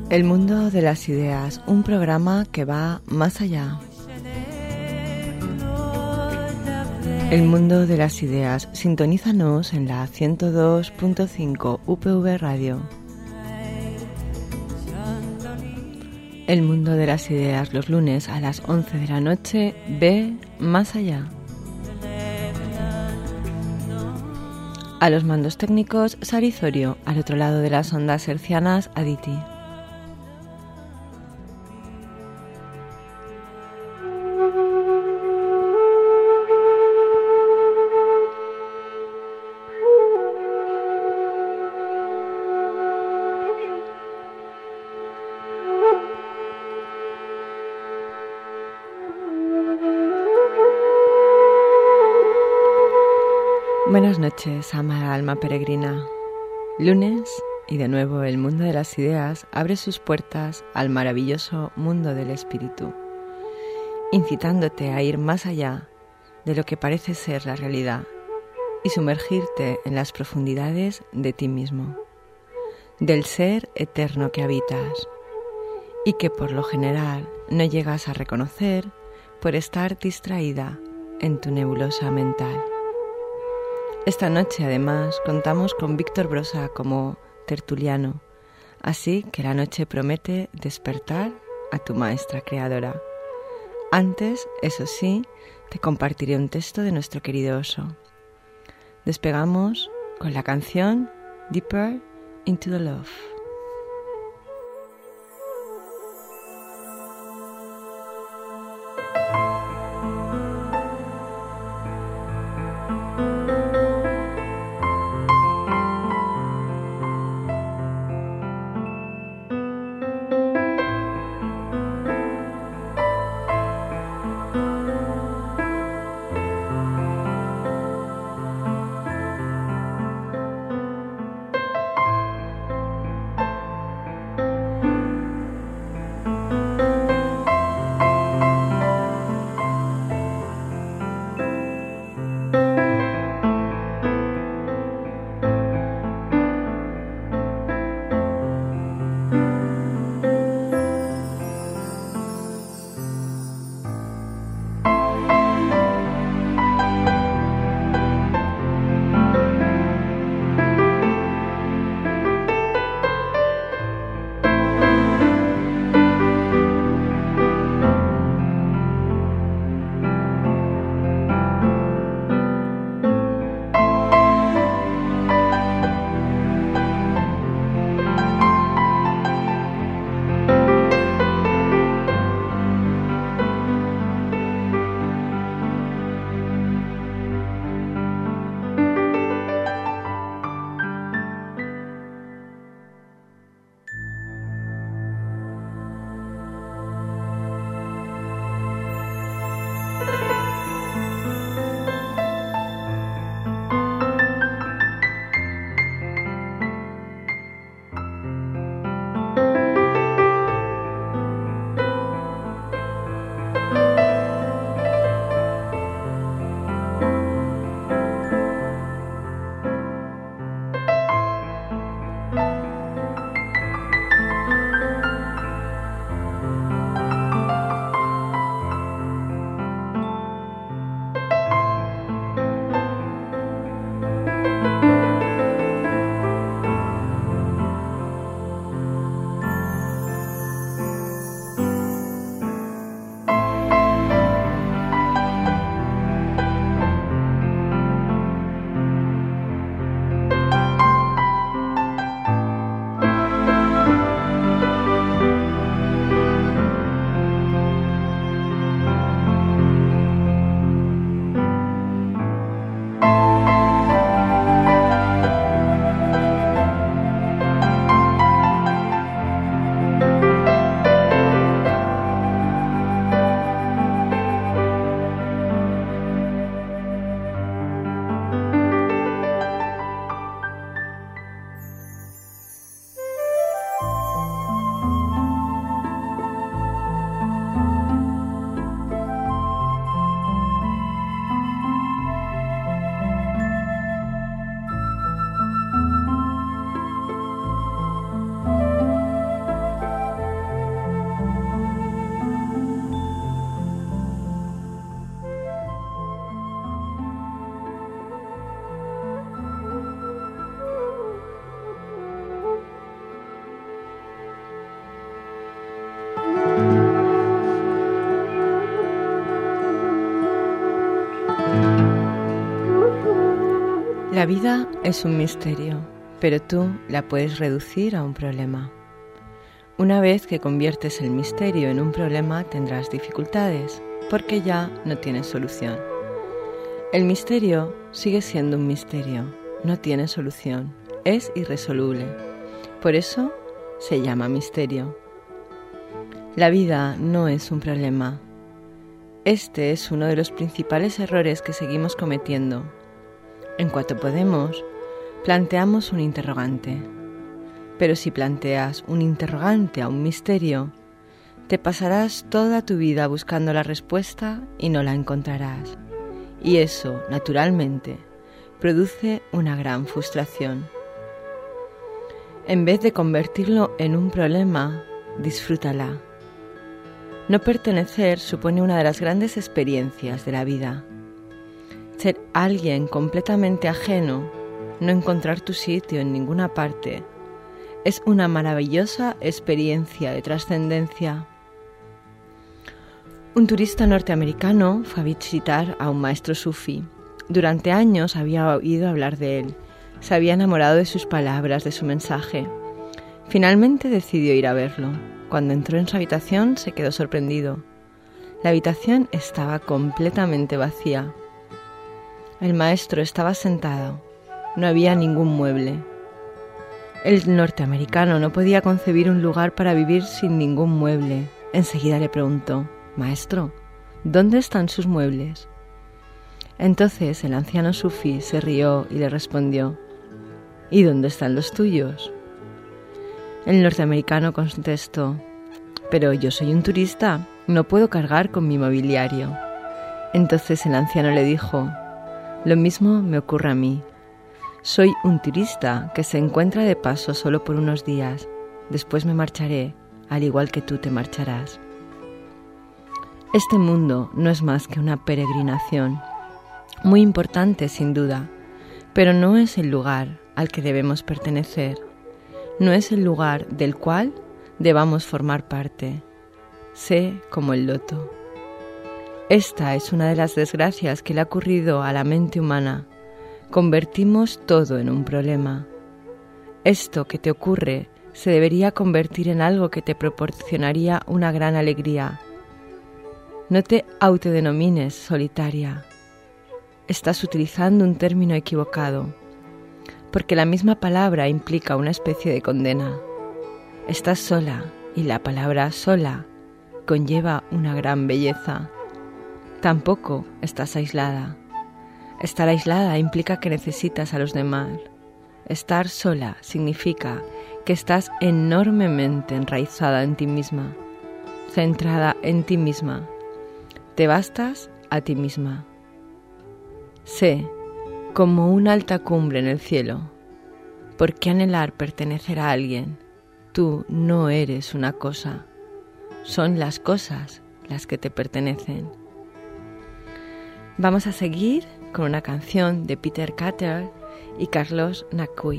El mundo de las ideas, un programa que va más allá. El mundo de las ideas, sintonízanos en la 102.5 UPV Radio. El mundo de las ideas, los lunes a las 11 de la noche, ve más allá. A los mandos técnicos, Sarizorio, al otro lado de las ondas hercianas, Aditi. Buenas noches, amada alma peregrina. Lunes, y de nuevo el mundo de las ideas abre sus puertas al maravilloso mundo del espíritu, incitándote a ir más allá de lo que parece ser la realidad y sumergirte en las profundidades de ti mismo, del ser eterno que habitas y que por lo general no llegas a reconocer por estar distraída en tu nebulosa mental. Esta noche, además, contamos con Víctor Brosa como tertuliano, así que la noche promete despertar a tu maestra creadora. Antes, eso sí, te compartiré un texto de nuestro querido oso. Despegamos con la canción Deeper into the Love. La vida es un misterio, pero tú la puedes reducir a un problema. Una vez que conviertes el misterio en un problema, tendrás dificultades, porque ya no tienes solución. El misterio sigue siendo un misterio, no tiene solución, es irresoluble. Por eso se llama misterio. La vida no es un problema. Este es uno de los principales errores que seguimos cometiendo. En cuanto podemos, planteamos un interrogante. Pero si planteas un interrogante a un misterio, te pasarás toda tu vida buscando la respuesta y no la encontrarás. Y eso, naturalmente, produce una gran frustración. En vez de convertirlo en un problema, disfrútala. No pertenecer supone una de las grandes experiencias de la vida. Ser alguien completamente ajeno, no encontrar tu sitio en ninguna parte, es una maravillosa experiencia de trascendencia. Un turista norteamericano fue a visitar a un maestro sufí. Durante años había oído hablar de él, se había enamorado de sus palabras, de su mensaje. Finalmente decidió ir a verlo. Cuando entró en su habitación se quedó sorprendido. La habitación estaba completamente vacía. El maestro estaba sentado. No había ningún mueble. El norteamericano no podía concebir un lugar para vivir sin ningún mueble. Enseguida le preguntó: «Maestro, ¿dónde están sus muebles?» Entonces el anciano sufí se rió y le respondió: «¿Y dónde están los tuyos?» El norteamericano contestó: «Pero yo soy un turista, no puedo cargar con mi mobiliario». Entonces el anciano le dijo: «Lo mismo me ocurre a mí. Soy un turista que se encuentra de paso solo por unos días. Después me marcharé, al igual que tú te marcharás». Este mundo no es más que una peregrinación, muy importante sin duda, pero no es el lugar al que debemos pertenecer, no es el lugar del cual debamos formar parte. Sé como el loto. Esta es una de las desgracias que le ha ocurrido a la mente humana. Convertimos todo en un problema. Esto que te ocurre se debería convertir en algo que te proporcionaría una gran alegría. No te autodenomines solitaria. Estás utilizando un término equivocado, porque la misma palabra implica una especie de condena. Estás sola, y la palabra sola conlleva una gran belleza. Tampoco estás aislada. Estar aislada implica que necesitas a los demás. Estar sola significa que estás enormemente enraizada en ti misma, centrada en ti misma. Te bastas a ti misma. Sé, como una alta cumbre en el cielo, ¿por qué anhelar pertenecer a alguien? Tú no eres una cosa, son las cosas las que te pertenecen. Vamos a seguir con una canción de Peter Carter y Carlos Nakui.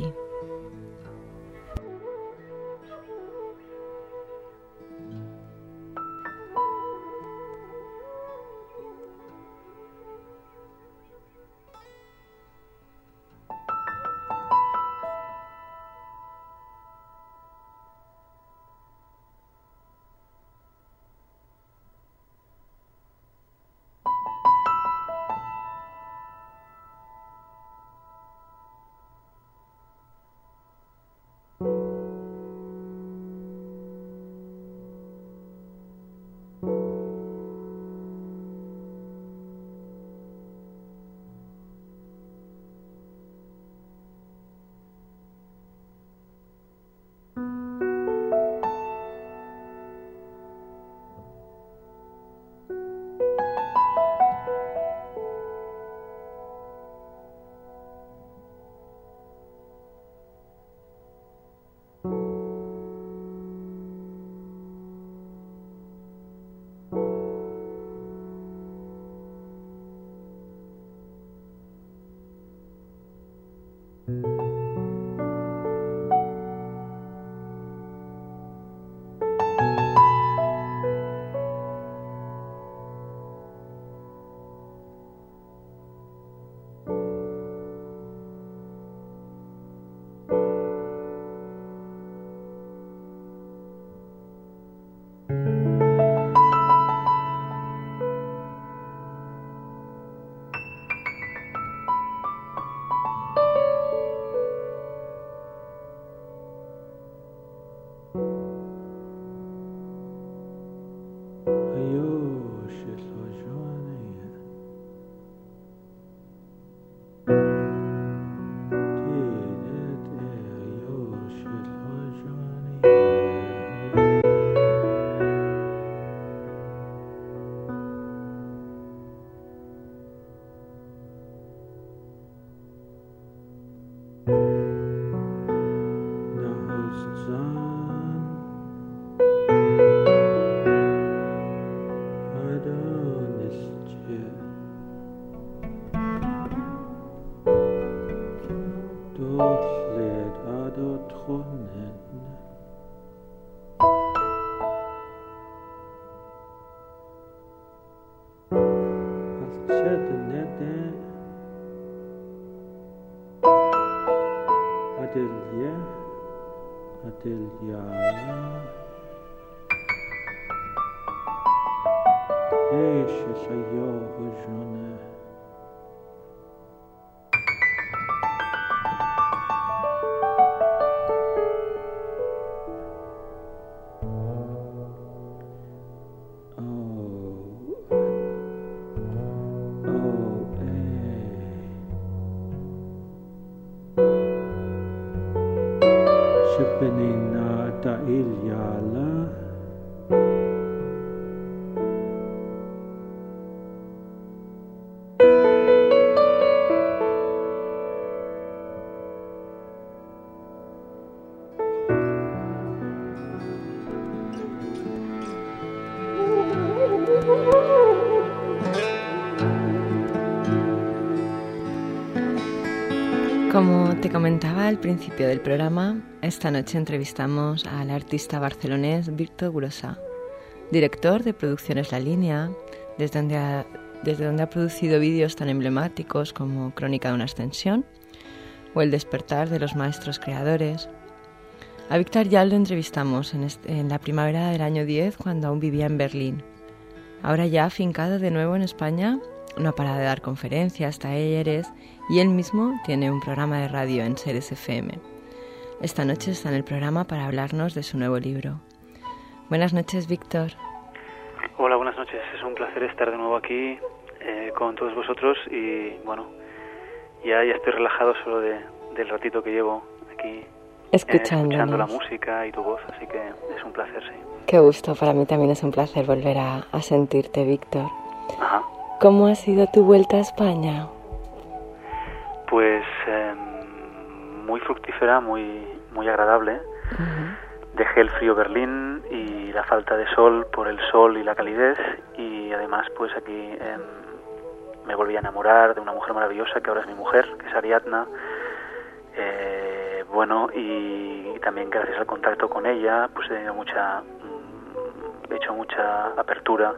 Como te comentaba al principio del programa, esta noche entrevistamos al artista barcelonés Víctor Grossa, director de Producciones La Línea, desde donde ha producido vídeos tan emblemáticos como Crónica de una ascensión o El despertar de los maestros creadores. A Víctor ya lo entrevistamos en la primavera del año 10, cuando aún vivía en Berlín. Ahora ya afincado de nuevo en España, no para de dar conferencias, talleres, y él mismo tiene un programa de radio en Seres FM. Esta noche está en el programa para hablarnos de su nuevo libro. Buenas noches, Víctor. Hola, buenas noches. Es un placer estar de nuevo aquí con todos vosotros y bueno, ya estoy relajado solo del ratito que llevo aquí escuchando la música y tu voz, así que es un placer, sí. Qué gusto, para mí también es un placer volver a sentirte, Víctor. Ajá. ¿Cómo ha sido tu vuelta a España? Pues muy fructífera, muy agradable. Uh-huh. Dejé el frío Berlín y la falta de sol por el sol y la calidez, y además pues aquí me volví a enamorar de una mujer maravillosa que ahora es mi mujer, que es Ariadna. Bueno, y también gracias al contacto con ella pues he tenido hecho mucha apertura.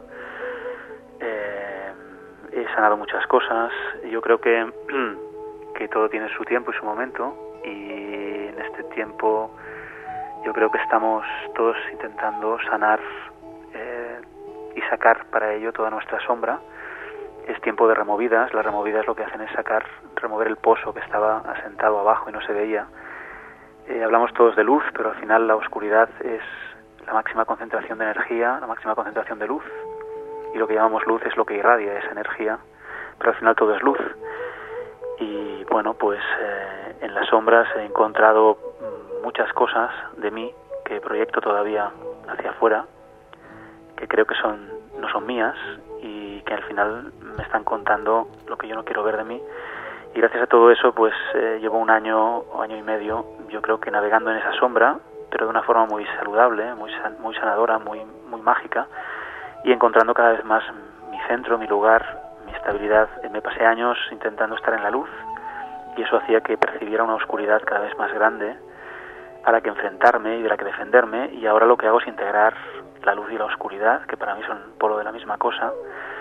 He sanado muchas cosas. Yo creo que todo tiene su tiempo y su momento, y en este tiempo yo creo que estamos todos intentando sanar y sacar para ello toda nuestra sombra. Es tiempo de removidas. Las removidas lo que hacen es remover el pozo que estaba asentado abajo y no se veía. Hablamos todos de luz, pero al final la oscuridad es la máxima concentración de energía, la máxima concentración de luz, y lo que llamamos luz es lo que irradia esa energía, pero al final todo es luz. Y bueno, pues en las sombras he encontrado muchas cosas de mí que proyecto todavía hacia afuera, que creo que no son mías, y que al final me están contando lo que yo no quiero ver de mí. Y gracias a todo eso pues llevo un año o año y medio, yo creo que navegando en esa sombra, pero de una forma muy saludable, muy sanadora, muy mágica, y encontrando cada vez más mi centro, mi lugar, mi estabilidad. Me pasé años intentando estar en la luz, y eso hacía que percibiera una oscuridad cada vez más grande a la que enfrentarme y de la que defenderme, y ahora lo que hago es integrar la luz y la oscuridad, que para mí son polo de la misma cosa,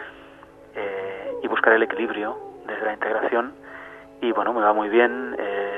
y buscar el equilibrio desde la integración. Y bueno, me va muy bien.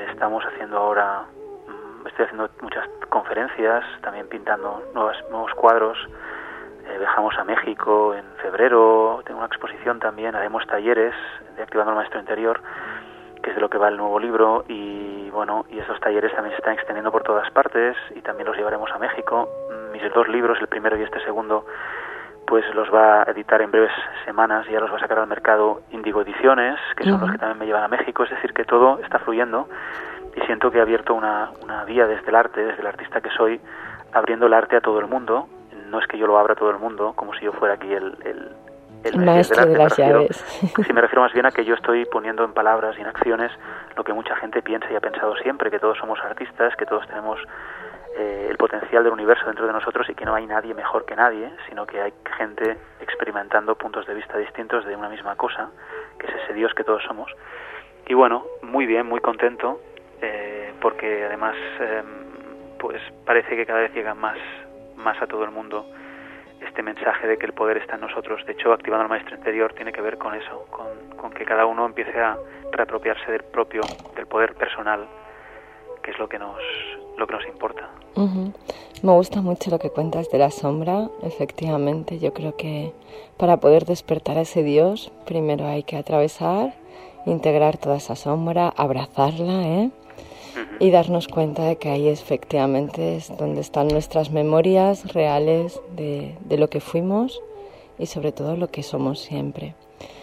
Estoy haciendo muchas conferencias, también pintando nuevos cuadros. Viajamos a México en febrero, tengo una exposición también, haremos talleres de Activando el Maestro Interior, que es de lo que va el nuevo libro, y bueno, y esos talleres también se están extendiendo por todas partes, y también los llevaremos a México. Mis dos libros, el primero y este segundo, pues los va a editar en breves semanas, y ya los va a sacar al mercado Índigo Ediciones, que son los que también me llevan a México. Es decir, que todo está fluyendo, y siento que he abierto una vía desde el arte, desde el artista que soy, abriendo el arte a todo el mundo. No es que yo lo abra a todo el mundo, como si yo fuera aquí el maestro de las llaves. Sí, me refiero más bien a que yo estoy poniendo en palabras y en acciones lo que mucha gente piensa y ha pensado siempre, que todos somos artistas, que todos tenemos el potencial del universo dentro de nosotros, y que no hay nadie mejor que nadie, sino que hay gente experimentando puntos de vista distintos de una misma cosa, que es ese Dios que todos somos. Y bueno, muy bien, muy contento, porque además pues parece que cada vez llega más a todo el mundo este mensaje de que el poder está en nosotros. De hecho, Activando el Maestro Interior tiene que ver con eso, con que cada uno empiece a reapropiarse del poder personal, que es lo que lo que nos importa. Uh-huh. Me gusta mucho lo que cuentas de la sombra. Efectivamente, yo creo que para poder despertar a ese Dios, primero hay que atravesar, integrar toda esa sombra, abrazarla, y darnos cuenta de que ahí efectivamente es donde están nuestras memorias reales de lo que fuimos y sobre todo lo que somos siempre.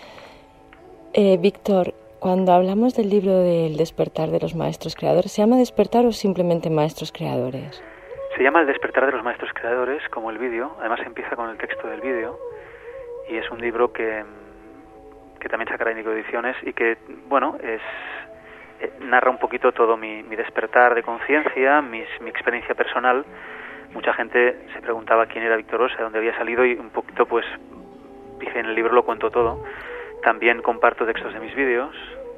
Víctor, cuando hablamos del libro del despertar de los maestros creadores, ¿se llama despertar o simplemente maestros creadores? Se llama El despertar de los maestros creadores, como el vídeo. Además empieza con el texto del vídeo y es un libro que también sacará Índigo Ediciones y que, bueno, narra un poquito todo mi despertar de conciencia, mi experiencia personal. Mucha gente se preguntaba quién era Víctor Rosa, de dónde había salido, y un poquito, pues, dije en el libro lo cuento todo. También comparto textos de mis vídeos.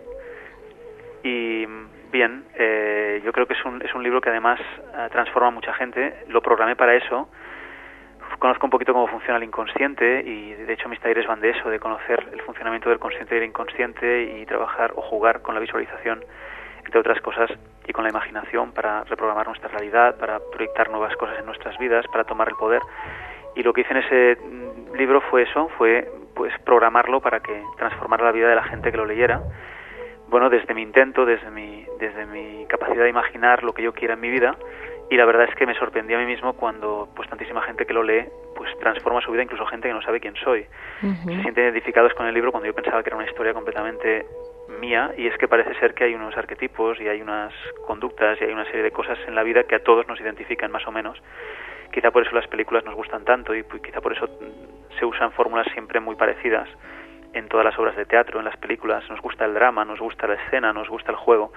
Y bien, yo creo que es un libro que además transforma a mucha gente. Lo programé para eso. Conozco un poquito cómo funciona el inconsciente y de hecho mis talleres van de eso, de conocer el funcionamiento del consciente y del inconsciente y trabajar o jugar con la visualización, entre otras cosas, y con la imaginación para reprogramar nuestra realidad, para proyectar nuevas cosas en nuestras vidas, para tomar el poder. Y lo que hice en ese libro fue eso, fue pues programarlo para que transformara la vida de la gente que lo leyera. Bueno, desde mi intento, desde mi capacidad de imaginar lo que yo quiera en mi vida, y la verdad es que me sorprendí a mí mismo cuando pues tantísima gente que lo lee pues transforma su vida, incluso gente que no sabe quién soy. Uh-huh. Se sienten identificados con el libro cuando yo pensaba que era una historia completamente mía, y es que parece ser que hay unos arquetipos y hay unas conductas y hay una serie de cosas en la vida que a todos nos identifican más o menos. Quizá por eso las películas nos gustan tanto y quizá por eso se usan fórmulas siempre muy parecidas en todas las obras de teatro, en las películas. Nos gusta el drama, nos gusta la escena, nos gusta el juego.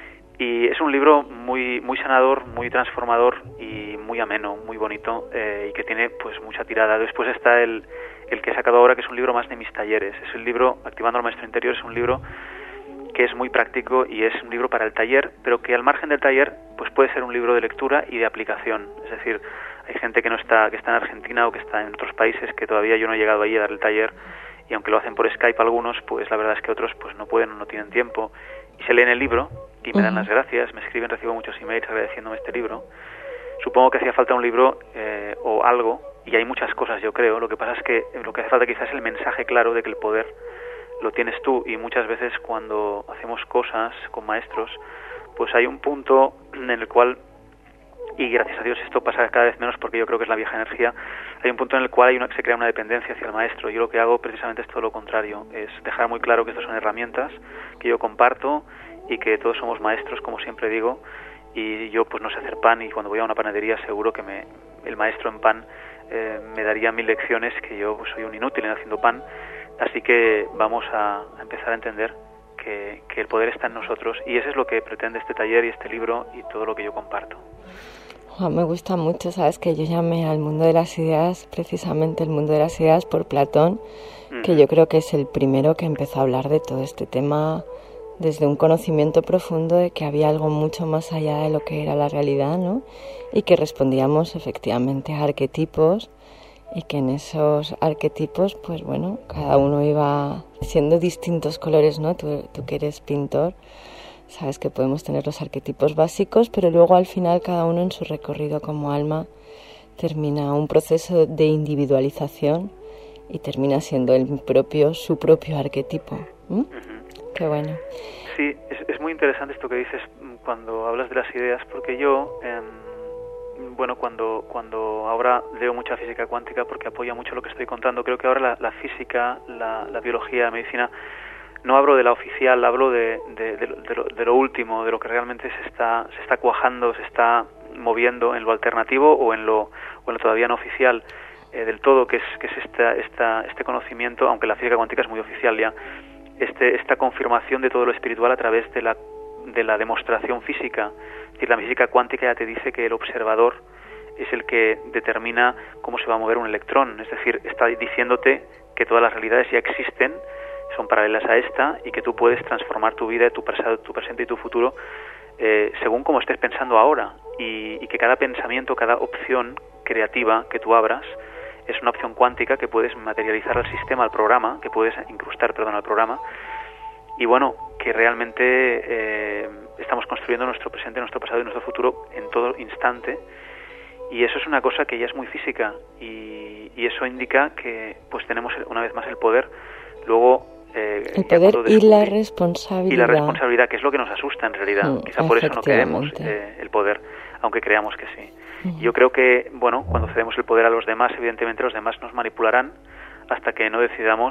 Y es un libro muy sanador, muy transformador y muy ameno, muy bonito, y que tiene pues mucha tirada. Después está el que he sacado ahora, que es un libro más de mis talleres. Es el libro Activando al Maestro Interior, es un libro que es muy práctico y es un libro para el taller, pero que al margen del taller pues puede ser un libro de lectura y de aplicación. Es decir, hay gente que está en Argentina o que está en otros países que todavía yo no he llegado allí a dar el taller, y aunque lo hacen por Skype algunos, pues la verdad es que otros pues no pueden o no tienen tiempo, y se leen el libro y me dan las gracias, me escriben, recibo muchos emails agradeciéndome este libro. Supongo que hacía falta un libro o algo, y hay muchas cosas, yo creo. Lo que pasa es que lo que hace falta quizás es el mensaje claro de que el poder lo tienes tú, y muchas veces cuando hacemos cosas con maestros, pues hay un punto en el cual, y gracias a Dios esto pasa cada vez menos porque yo creo que es la vieja energía, hay un punto en el cual se crea una dependencia hacia el maestro. Yo lo que hago precisamente es todo lo contrario, es dejar muy claro que estas son herramientas que yo comparto y que todos somos maestros, como siempre digo, y yo pues no sé hacer pan, y cuando voy a una panadería seguro que el maestro en pan me daría 1000 lecciones, que yo pues soy un inútil en haciendo pan. Así que vamos a empezar a entender que el poder está en nosotros, y eso es lo que pretende este taller y este libro y todo lo que yo comparto. Me gusta mucho, sabes que yo llamé al mundo de las ideas, precisamente el mundo de las ideas, por Platón, que yo creo que es el primero que empezó a hablar de todo este tema desde un conocimiento profundo de que había algo mucho más allá de lo que era la realidad, ¿no? Y que respondíamos efectivamente a arquetipos, y que en esos arquetipos, pues bueno, cada uno iba siendo distintos colores, ¿no? Tú que eres pintor, sabes que podemos tener los arquetipos básicos, pero luego al final cada uno en su recorrido como alma termina un proceso de individualización y termina siendo su propio arquetipo. Qué bueno. Sí, es muy interesante esto que dices cuando hablas de las ideas, porque yo, cuando ahora leo mucha física cuántica porque apoya mucho lo que estoy contando, creo que ahora la física, la biología, la medicina, no hablo de la oficial, hablo de lo último, de lo que realmente se está cuajando, se está moviendo en lo alternativo o en lo todavía no oficial del todo, que es este conocimiento, aunque la física cuántica es muy oficial ya, esta confirmación de todo lo espiritual a través de la demostración física. Es decir, la física cuántica ya te dice que el observador es el que determina cómo se va a mover un electrón, es decir, está diciéndote que todas las realidades ya existen, son paralelas a esta, y que tú puedes transformar tu vida, tu presente y tu futuro según como estés pensando ahora, y que cada pensamiento, cada opción creativa que tú abras es una opción cuántica que puedes materializar al sistema, al programa, que puedes incrustar, al programa, y bueno, que realmente estamos construyendo nuestro presente, nuestro pasado y nuestro futuro en todo instante, y eso es una cosa que ya es muy física, y eso indica que pues tenemos una vez más el poder. Luego el poder y la responsabilidad. Y la responsabilidad, que es lo que nos asusta en realidad. Quizá por eso no queremos el poder, aunque creamos que sí. Yo creo que, bueno, cuando cedemos el poder a los demás, evidentemente los demás nos manipularán hasta que no decidamos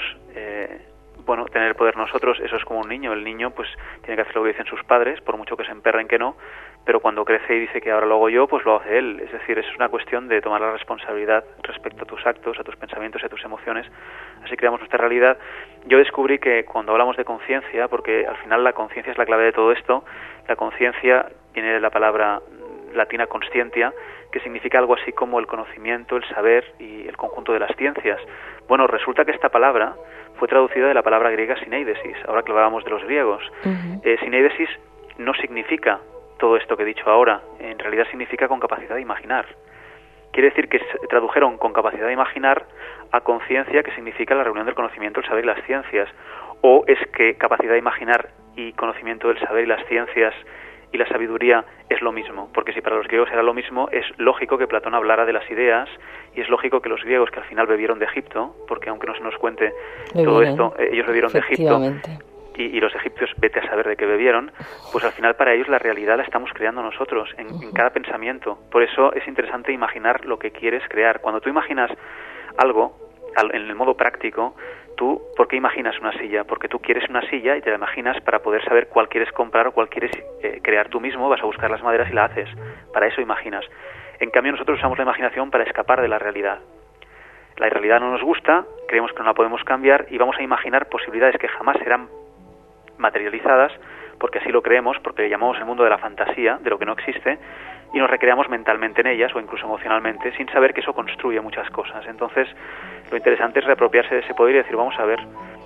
tener el poder nosotros. Eso es como un niño. El niño pues tiene que hacer lo que dicen sus padres, por mucho que se emperren que no, pero cuando crece y dice que ahora lo hago yo, pues lo hace él. Es decir, es una cuestión de tomar la responsabilidad respecto a tus actos, a tus pensamientos y a tus emociones. Así creamos nuestra realidad. Yo descubrí que cuando hablamos de conciencia, porque al final la conciencia es la clave de todo esto, la conciencia viene de la palabra latina conscientia, que significa algo así como el conocimiento, el saber y el conjunto de las ciencias. Bueno, resulta que esta palabra fue traducida de la palabra griega sineidesis, ahora que hablábamos de los griegos. Sineidesis no significa todo esto que he dicho ahora, en realidad significa con capacidad de imaginar. Quiere decir que tradujeron con capacidad de imaginar a conciencia, que significa la reunión del conocimiento, el saber y las ciencias. O es que capacidad de imaginar y conocimiento del saber y las ciencias y la sabiduría es lo mismo, porque si para los griegos era lo mismo, es lógico que Platón hablara de las ideas, y es lógico que los griegos, que al final bebieron de Egipto, porque aunque no se nos cuente todo esto, ellos bebieron de Egipto, y los egipcios, vete a saber de qué bebieron, pues al final para ellos la realidad la estamos creando nosotros, en cada pensamiento. Por eso es interesante imaginar lo que quieres crear. Cuando tú imaginas algo, en el modo práctico, tú, ¿por qué imaginas una silla? Porque tú quieres una silla y te la imaginas para poder saber cuál quieres comprar o cuál quieres crear tú mismo, vas a buscar las maderas y la haces. Para eso imaginas. En cambio, nosotros usamos la imaginación para escapar de la realidad. La realidad no nos gusta, creemos que no la podemos cambiar y vamos a imaginar posibilidades que jamás serán materializadas, porque así lo creemos, porque le llamamos el mundo de la fantasía, de lo que no existe, y nos recreamos mentalmente en ellas o incluso emocionalmente, sin saber que eso construye muchas cosas. Entonces, lo interesante es reapropiarse de ese poder y decir, vamos a ver,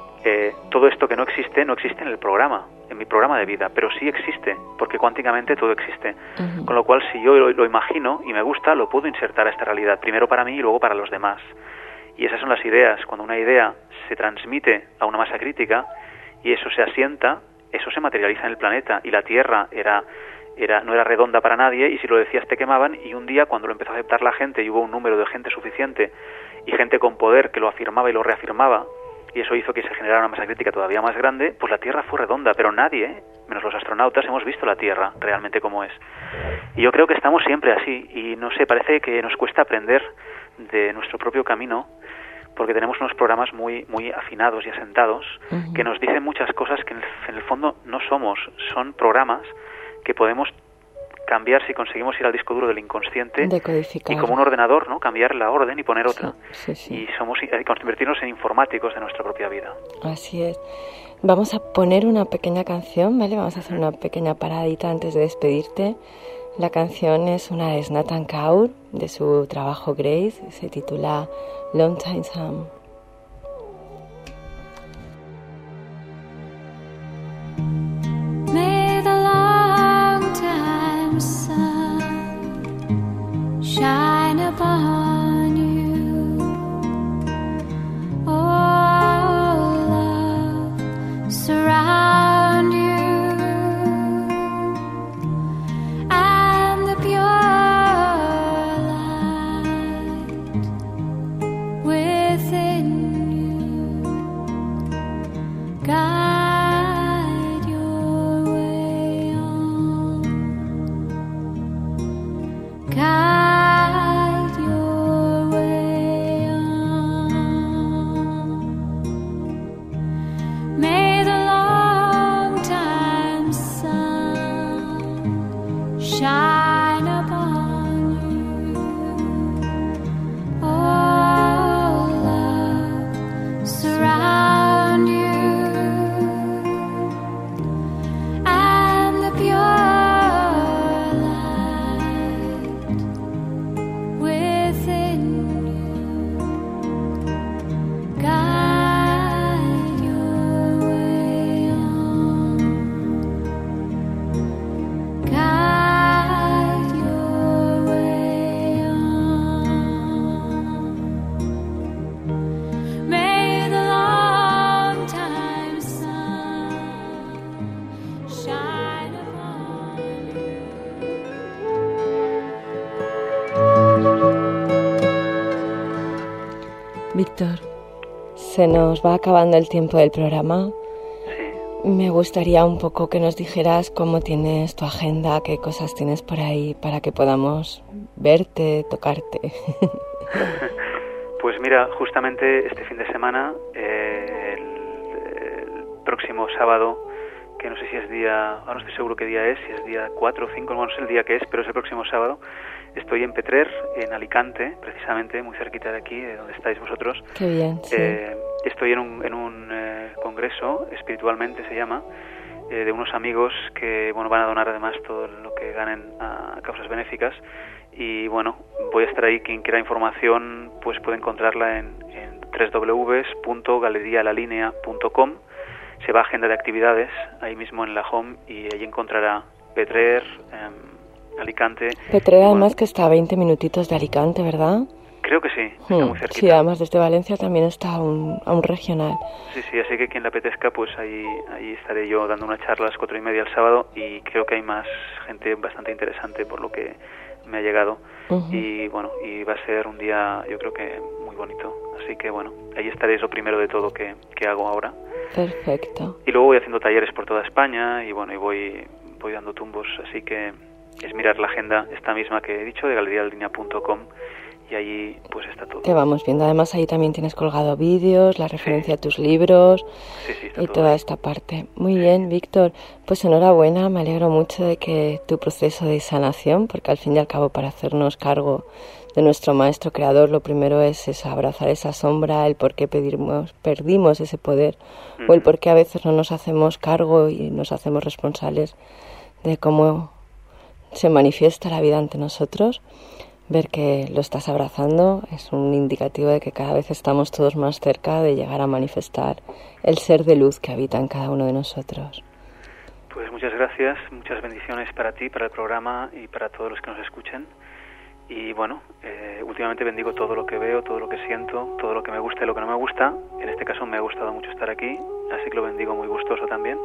todo esto que no existe en el programa, en mi programa de vida, pero sí existe, porque cuánticamente todo existe. Con lo cual, si yo lo imagino y me gusta, lo puedo insertar a esta realidad, primero para mí y luego para los demás. Y esas son las ideas. Cuando una idea se transmite a una masa crítica y eso se asienta, eso se materializa en el planeta, y la Tierra no era redonda para nadie, y si lo decías te quemaban, y un día cuando lo empezó a aceptar la gente y hubo un número de gente suficiente y gente con poder que lo afirmaba y lo reafirmaba, y eso hizo que se generara una masa crítica todavía más grande, pues la Tierra fue redonda, pero nadie, menos los astronautas, hemos visto la Tierra realmente como es. Y yo creo que estamos siempre así, y no sé, parece que nos cuesta aprender de nuestro propio camino, porque tenemos unos programas muy afinados y asentados, que nos dicen muchas cosas que en el fondo no somos. Son programas que podemos cambiar si conseguimos ir al disco duro del inconsciente y como un ordenador, ¿no? Cambiar la orden y poner otra. Sí. Y convertirnos en informáticos de nuestra propia vida. Así es. Vamos a poner una pequeña canción, ¿vale? Vamos a hacer una pequeña paradita antes de despedirte. La canción es una de Snatan Kaur, de su trabajo Grace, se titula Long Time Sun. May the long time sun shine upon you. Oh, love, surround you, and the pure light within. Víctor, se nos va acabando el tiempo del programa. Sí. Me gustaría un poco que nos dijeras cómo tienes tu agenda, qué cosas tienes por ahí para que podamos verte, tocarte. Pues mira, justamente este fin de semana, el próximo sábado, que no sé si es día, no estoy seguro qué día es, si es día 4 o 5, no sé el día que es, pero es el próximo sábado. Estoy en Petrer, en Alicante, precisamente, muy cerquita de aquí, de donde estáis vosotros. Qué bien, sí. Estoy en un congreso, espiritualmente se llama, de unos amigos que van a donar además todo lo que ganen a causas benéficas. Y bueno, voy a estar ahí. Quien quiera información pues puede encontrarla en www.galerialalinea.com. Se va a agenda de actividades ahí mismo en la home y allí encontrará Petrer, Alicante. Petrer además que está a 20 minutitos de Alicante, ¿verdad? Creo que sí, está muy cerquita. Sí, además desde Valencia también está a un regional. Sí, así que quien le apetezca, pues ahí estaré yo dando una charla a las 4:30 el sábado y creo que hay más gente bastante interesante por lo que me ha llegado. Y bueno, y va a ser un día yo creo que muy bonito. Así que bueno, ahí estaré, es lo primero de todo que hago ahora. Perfecto. Y luego voy haciendo talleres por toda España y bueno, y voy dando tumbos, así que es mirar la agenda esta misma que he dicho de galerialalinea.com y allí pues está todo. Que vamos viendo, además ahí también tienes colgado vídeos, la referencia a tus libros y toda esta parte. Muy bien, Víctor, pues enhorabuena, me alegro mucho de que tu proceso de sanación, porque al fin y al cabo para hacernos cargo de nuestro maestro creador, lo primero es eso, abrazar esa sombra, el por qué perdimos ese poder, o el por qué a veces no nos hacemos cargo y nos hacemos responsables de cómo se manifiesta la vida ante nosotros. Ver que lo estás abrazando es un indicativo de que cada vez estamos todos más cerca de llegar a manifestar el ser de luz que habita en cada uno de nosotros. Pues muchas gracias, muchas bendiciones para ti, para el programa y para todos los que nos escuchen. Y bueno, últimamente bendigo todo lo que veo, todo lo que siento, todo lo que me gusta y lo que no me gusta. En este caso me ha gustado mucho estar aquí, así que lo bendigo muy gustoso también.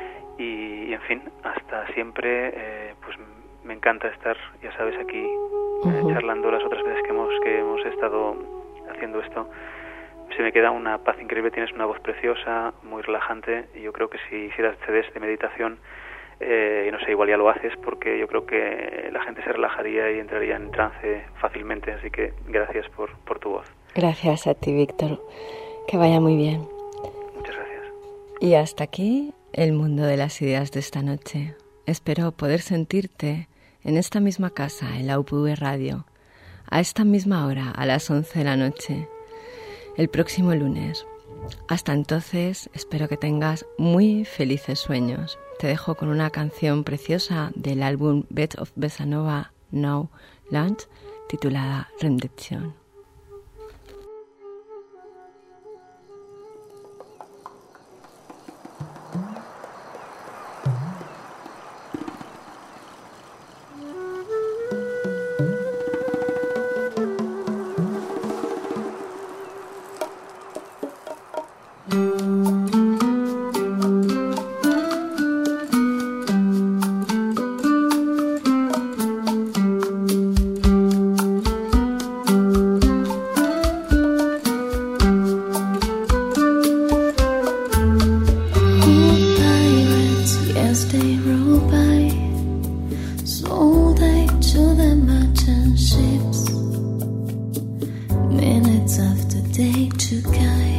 Y en fin, hasta siempre, pues me encanta estar, ya sabes, aquí charlando las otras veces que hemos estado haciendo esto. Se me queda una paz increíble, tienes una voz preciosa, muy relajante, y yo creo que si hicieras CDs de meditación, y no sé, igual ya lo haces, porque yo creo que la gente se relajaría y entraría en trance fácilmente, así que gracias por tu voz. Gracias a ti, Víctor, que vaya muy bien. Muchas gracias. Y hasta aquí el mundo de las ideas de esta noche. Espero poder sentirte en esta misma casa, en la UPV Radio, a esta misma hora, a las 11 de la noche, el próximo lunes. Hasta entonces, espero que tengas muy felices sueños. Te dejo con una canción preciosa del álbum Bed of Besanova Now Launch, titulada Rendition. Minutes of the day to guide.